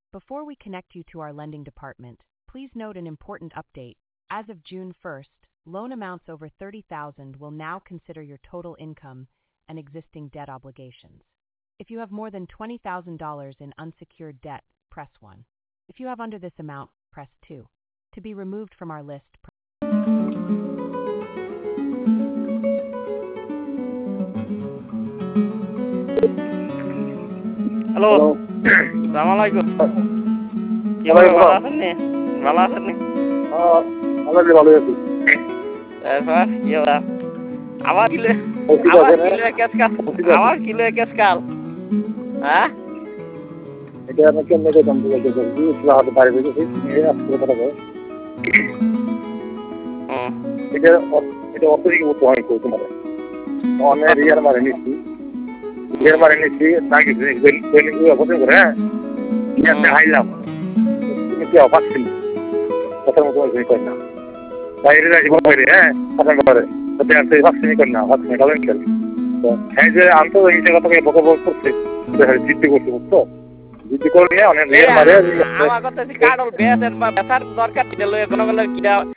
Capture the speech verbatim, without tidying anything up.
Before we connect you to our lending department, please note an important update. As of June first, loan amounts over thirty thousand dollars will now consider your total income and existing debt obligations. If you have more than twenty thousand dollars in unsecured debt, press one. If you have under this amount, press two. To be removed from our list, press hello, সালাম আলাইকুম। কিভাবে ভালো আছেন নি? ভালো আছেন নি? ভালো ভালো আছি। তারপর কি হলো? আবার কিলে আবার কিলে কেস কাল আবার কিলে কেস কাল হ্যাঁ এটা আমি কেমনে করে জানতে চাইছি যে ইসলাম হাতে পারে দিয়েছি এই আসলে কথা বলে হুম এটা এটা অত্যধিক মতো হয় কো তোমার অনেক রিয়ার মারে নিছি রিয়ার মারে নিছি নাকি বেল বেল অবস্থা করে ইয়া দেখাইলাম তুমি কি অফার ছিল কথা মতো হয়ে কই না বাইরে যাই বাইরে হ্যাঁ কথা করে তো আর সেই ভাবছি কই না ভাবছি কালেন খেল তো এই যে আন্তর্জাতিক কথাকে বকবক করছে জিদ্দি করছে বুঝছো জিদ্দি করে অনেক রিয়ার মারে আমার কথা যে কার্ড বেয়াদের বা বেসার দরকার ছিল কোনো কোনো কিটা